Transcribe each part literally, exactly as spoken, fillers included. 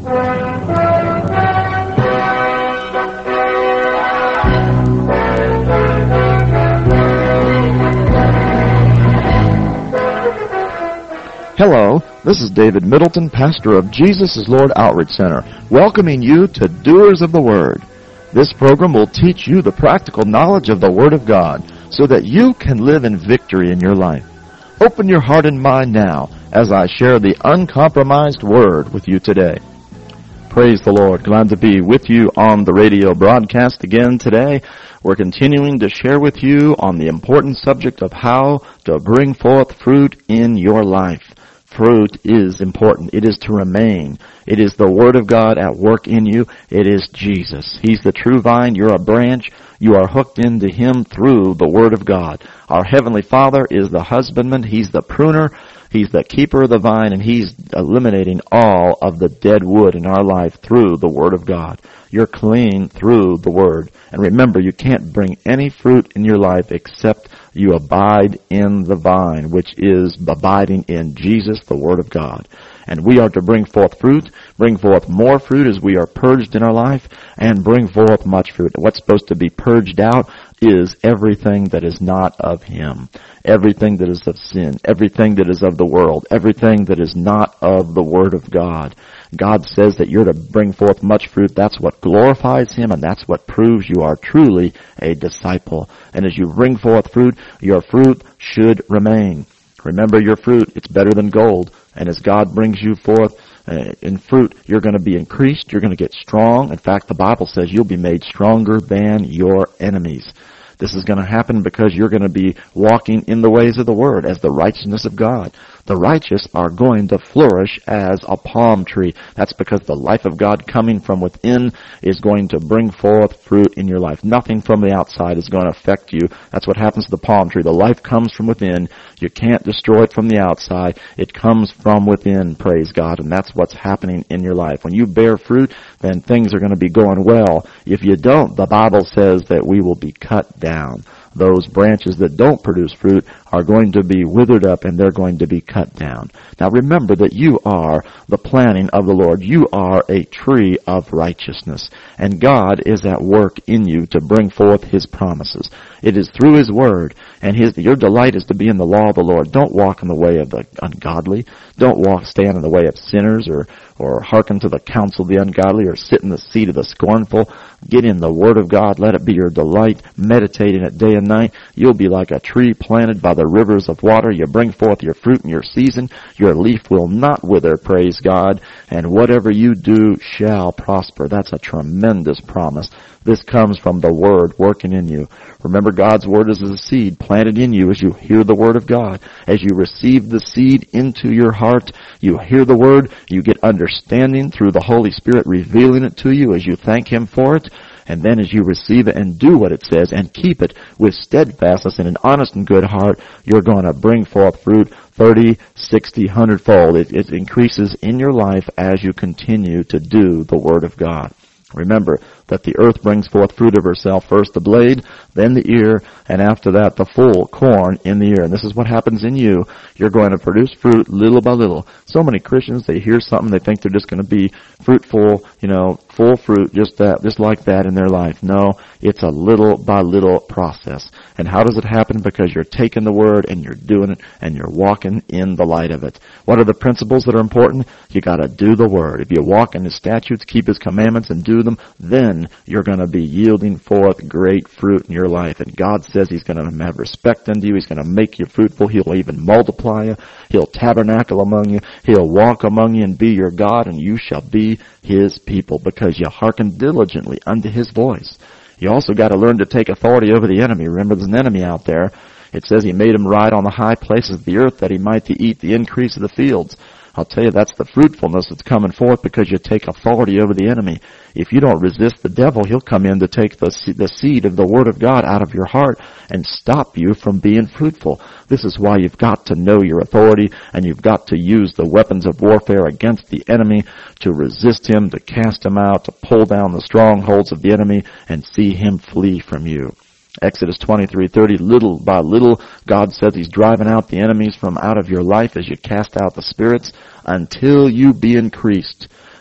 Hello, this is David Middleton, pastor of Jesus is Lord Outreach Center, welcoming you to Doers of the Word. This program will teach you the practical knowledge of the Word of God so that you can live in victory in your life. Open your heart and mind now as I share the uncompromised Word with you today. Praise the Lord. Glad to be with you on the radio broadcast again today. We're continuing to share with you on the important subject of how to bring forth fruit in your life. Fruit is important. It is to remain. It is the Word of God at work in you. It is Jesus. He's the true vine. You're a branch. You are hooked into Him through the Word of God. Our Heavenly Father is the husbandman. He's the pruner. He's the keeper of the vine, and He's eliminating all of the dead wood in our life through the Word of God. You're clean through the Word. And remember, you can't bring any fruit in your life except you abide in the vine, which is abiding in Jesus, the Word of God. And we are to bring forth fruit, bring forth more fruit as we are purged in our life, and bring forth much fruit. What's supposed to be purged out is everything that is not of Him, everything that is of sin, everything that is of the world, everything that is not of the Word of God. God says that you're to bring forth much fruit. That's what glorifies Him, and that's what proves you are truly a disciple. And as you bring forth fruit, your fruit should remain. Remember your fruit, it's better than gold. And as God brings you forth uh, in fruit, you're going to be increased, you're going to get strong. In fact, the Bible says you'll be made stronger than your enemies. This is going to happen because you're going to be walking in the ways of the Word as the righteousness of God. The righteous are going to flourish as a palm tree. That's because the life of God coming from within is going to bring forth fruit in your life. Nothing from the outside is going to affect you. That's what happens to the palm tree. The life comes from within. You can't destroy it from the outside. It comes from within, praise God. And that's what's happening in your life. When you bear fruit, then things are going to be going well. If you don't, the Bible says that we will be cut down. Those branches that don't produce fruit are going to be withered up and they're going to be cut down. Now remember that you are the planting of the Lord. You are a tree of righteousness. And God is at work in you to bring forth His promises. It is through His Word. And his, your delight is to be in the law of the Lord. Don't walk in the way of the ungodly. Don't walk, stand in the way of sinners or, or hearken to the counsel of the ungodly or sit in the seat of the scornful. Get in the Word of God. Let it be your delight. Meditate in it day and night. You'll be like a tree planted by the rivers of water. You bring forth your fruit in your season. Your leaf will not wither, praise God. And whatever you do shall prosper. That's a tremendous promise. This comes from the Word working in you. Remember, God's Word is a seed planted in you as you hear the Word of God. As you receive the seed into your heart, you hear the Word, you get understanding through the Holy Spirit revealing it to you as you thank Him for it. And then as you receive it and do what it says and keep it with steadfastness and an honest and good heart, you're going to bring forth fruit thirty, sixty, one hundred fold. It, it increases in your life as you continue to do the Word of God. Remember that the earth brings forth fruit of herself, first the blade, then the ear, and after that the full corn in the ear. And this is what happens in you. You're going to produce fruit little by little. So many Christians, they hear something, they think they're just going to be fruitful, you know, full fruit, just that, just like that in their life. No, it's a little by little process. And how does it happen? Because you're taking the Word and you're doing it and you're walking in the light of it. What are the principles that are important? You got to do the Word. If you walk in His statutes, keep His commandments, and do them, then you're going to be yielding forth great fruit in your life. And God says He's going to have respect unto you. He's going to make you fruitful. He'll even multiply you. He'll tabernacle among you. He'll walk among you and be your God, and you shall be His people because you hearken diligently unto His voice. You also got to learn to take authority over the enemy. Remember, there's an enemy out there. It says He made him ride on the high places of the earth that he might to eat the increase of the fields. I'll tell you, that's the fruitfulness that's coming forth because you take authority over the enemy. If you don't resist the devil, he'll come in to take the, the seed of the Word of God out of your heart and stop you from being fruitful. This is why you've got to know your authority, and you've got to use the weapons of warfare against the enemy to resist him, to cast him out, to pull down the strongholds of the enemy and see him flee from you. Exodus twenty-three thirty, little by little, God says He's driving out the enemies from out of your life as you cast out the spirits until you be increased.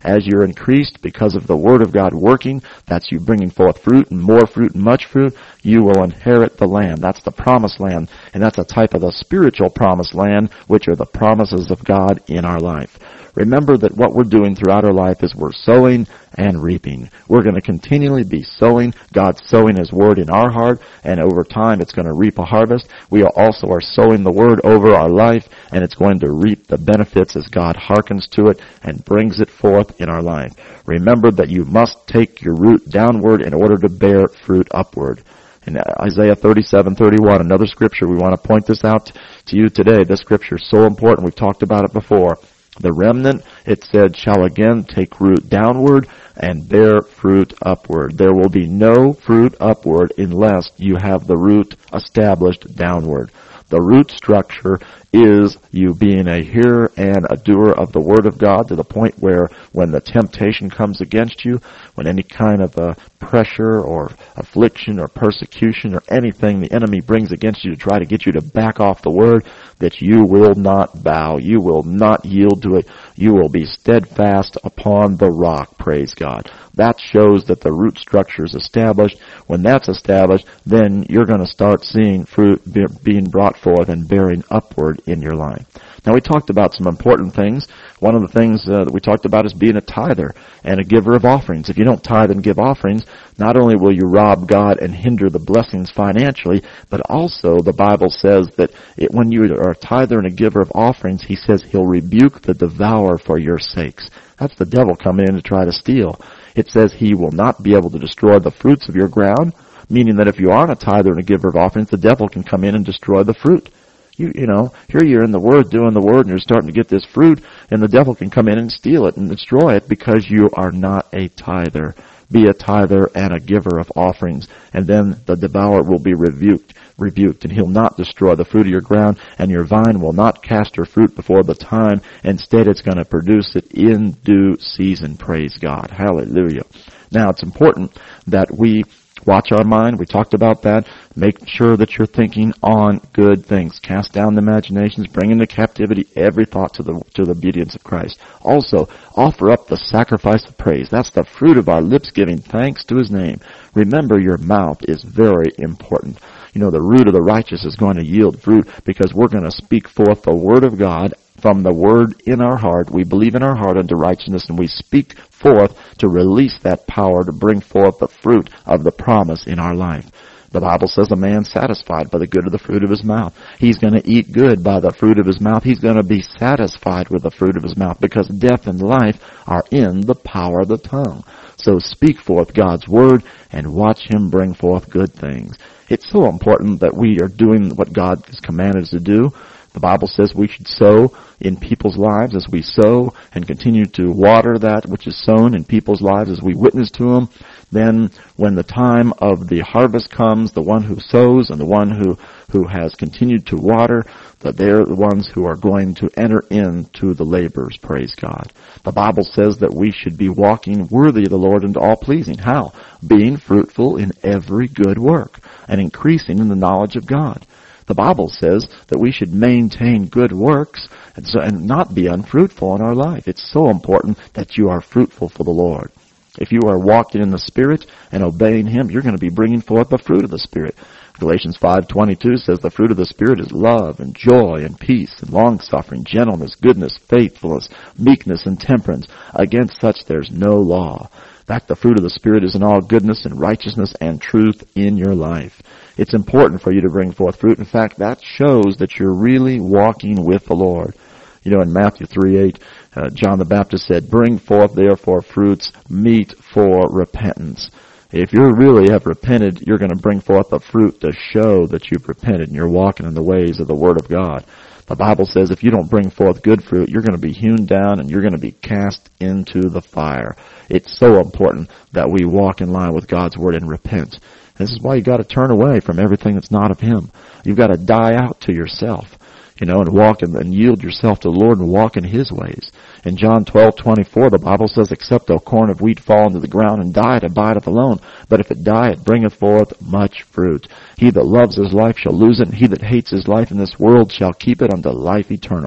As you're increased because of the Word of God working, that's you bringing forth fruit and more fruit and much fruit, you will inherit the land. That's the promised land, and that's a type of the spiritual promised land, which are the promises of God in our life. Remember that what we're doing throughout our life is we're sowing and reaping. We're going to continually be sowing. God's sowing His Word in our heart, and over time it's going to reap a harvest. We also are sowing the Word over our life, and it's going to reap the benefits as God hearkens to it and brings it forth in our life. Remember that you must take your root downward in order to bear fruit upward. In Isaiah thirty-seven thirty-one, another scripture, we want to point this out to you today. This scripture is so important. We've talked about it before. The remnant, it said, shall again take root downward and bear fruit upward. There will be no fruit upward unless you have the root established downward. The root structure is you being a hearer and a doer of the Word of God to the point where when the temptation comes against you, when any kind of uh, pressure or affliction or persecution or anything the enemy brings against you to try to get you to back off the Word, that you will not bow. You will not yield to it. You will be steadfast upon the rock, praise God. That shows that the root structure is established. When that's established, then you're going to start seeing fruit be, being brought forth and bearing upward in your life. Now, we talked about some important things. One of the things uh, that we talked about is being a tither and a giver of offerings. If you don't tithe and give offerings, not only will you rob God and hinder the blessings financially, but also the Bible says that it, when you are a tither and a giver of offerings, He says He'll rebuke the devourer for your sakes. That's the devil coming in to try to steal. It says He will not be able to destroy the fruits of your ground, meaning that if you aren't a tither and a giver of offerings, the devil can come in and destroy the fruit. You, you know, here you're in the Word, doing the Word, and you're starting to get this fruit, and the devil can come in and steal it and destroy it because you are not a tither. Be a tither and a giver of offerings, and then the devourer will be rebuked, rebuked, and he'll not destroy the fruit of your ground, and your vine will not cast her fruit before the time. Instead, it's going to produce it in due season. Praise God. Hallelujah. Now, it's important that we watch our mind. We talked about that. Make sure that you're thinking on good things. Cast down the imaginations. Bring into captivity every thought to the to the obedience of Christ. Also, offer up the sacrifice of praise. That's the fruit of our lips giving thanks to His name. Remember, your mouth is very important. You know, the root of the righteous is going to yield fruit because we're going to speak forth the Word of God from the Word in our heart. We believe in our heart unto righteousness, and we speak forth to release that power to bring forth the fruit of the promise in our life. The Bible says a man satisfied by the good of the fruit of his mouth. He's going to eat good by the fruit of his mouth. He's going to be satisfied with the fruit of his mouth because death and life are in the power of the tongue. So speak forth God's Word and watch Him bring forth good things. It's so important that we are doing what God has commanded us to do. The Bible says we should sow in people's lives as we sow and continue to water that which is sown in people's lives as we witness to them. Then when the time of the harvest comes, the one who sows and the one who, who has continued to water, that they're the ones who are going to enter into the labors, praise God. The Bible says that we should be walking worthy of the Lord and all pleasing. How? Being fruitful in every good work and increasing in the knowledge of God. The Bible says that we should maintain good works and, so, and not be unfruitful in our life. It's so important that you are fruitful for the Lord. If you are walking in the Spirit and obeying Him, you're going to be bringing forth the fruit of the Spirit. Galatians five twenty-two says the fruit of the Spirit is love and joy and peace and long-suffering, gentleness, goodness, faithfulness, meekness, and temperance. Against such there's no law. In fact, the fruit of the Spirit is in all goodness and righteousness and truth in your life. It's important for you to bring forth fruit. In fact, that shows that you're really walking with the Lord. You know, in Matthew three eight, uh, John the Baptist said, "Bring forth therefore fruits meet for repentance." If you really have repented, you're going to bring forth the fruit to show that you've repented and you're walking in the ways of the Word of God. The Bible says if you don't bring forth good fruit, you're going to be hewn down and you're going to be cast into the fire. It's so important that we walk in line with God's Word and repent. This is why you've got to turn away from everything that's not of Him. You've got to die out to yourself, you know, and walk in, and yield yourself to the Lord and walk in His ways. In John twelve twenty-four, the Bible says, "Except a corn of wheat fall into the ground and die, it abideth alone. But if it die, it bringeth forth much fruit. He that loves his life shall lose it, and he that hates his life in this world shall keep it unto life eternal."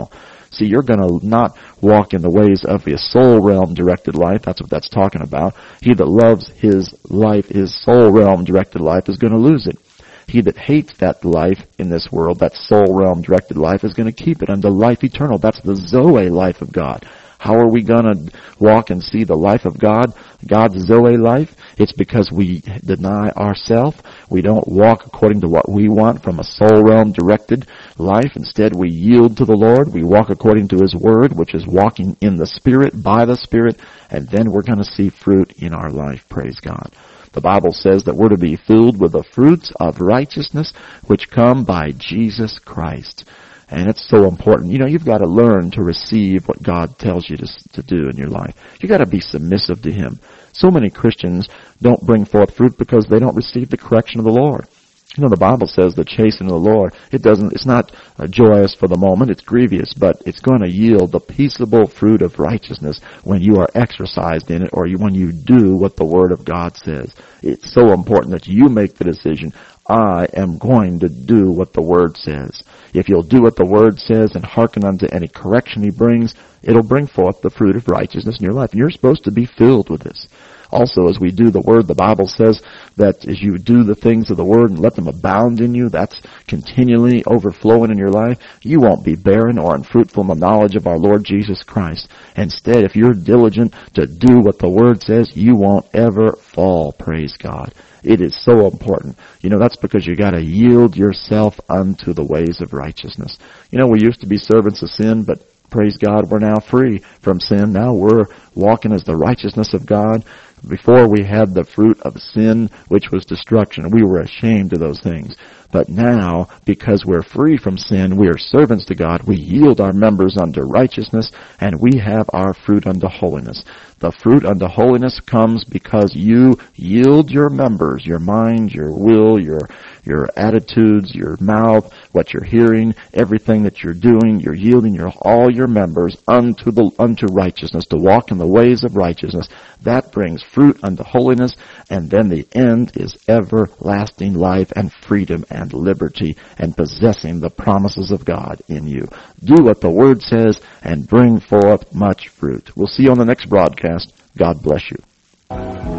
See, you're going to not walk in the ways of the soul realm directed life. That's what that's talking about. He that loves his life, his soul realm directed life, is going to lose it. He that hates that life in this world, that soul realm directed life, is going to keep it unto life eternal. That's the Zoe life of God. How are we going to walk and see the life of God, God's Zoe life? It's because we deny ourselves. We don't walk according to what we want from a soul realm directed life. Instead, we yield to the Lord. We walk according to His Word, which is walking in the Spirit, by the Spirit, and then we're going to see fruit in our life. Praise God. The Bible says that we're to be filled with the fruits of righteousness which come by Jesus Christ. And it's so important. You know, you've got to learn to receive what God tells you to, to do in your life. You've got to be submissive to Him. So many Christians don't bring forth fruit because they don't receive the correction of the Lord. You know, the Bible says the chastening of the Lord, it doesn't, it's not uh, joyous for the moment, it's grievous, but it's going to yield the peaceable fruit of righteousness when you are exercised in it, or you, when you do what the Word of God says. It's so important that you make the decision, I am going to do what the Word says. If you'll do what the Word says and hearken unto any correction He brings, it'll bring forth the fruit of righteousness in your life. And you're supposed to be filled with this. Also, as we do the Word, the Bible says that as you do the things of the Word and let them abound in you, that's continually overflowing in your life, you won't be barren or unfruitful in the knowledge of our Lord Jesus Christ. Instead, if you're diligent to do what the Word says, you won't ever fall, praise God. It is so important. You know, that's because you got to yield yourself unto the ways of righteousness. You know, we used to be servants of sin, but praise God, we're now free from sin. Now we're walking as the righteousness of God. Before we had the fruit of sin, which was destruction. We were ashamed of those things. But now, because we're free from sin, we are servants to God. We yield our members unto righteousness, and we have our fruit unto holiness. The fruit unto holiness comes because you yield your members, your mind, your will, your your attitudes, your mouth, what you're hearing, everything that you're doing, you're yielding your all your members unto the unto righteousness, to walk in the ways of righteousness. That brings fruit unto holiness, and then the end is everlasting life and freedom and liberty and possessing the promises of God in you. Do what the Word says and bring forth much fruit. We'll see you on the next broadcast. God bless you.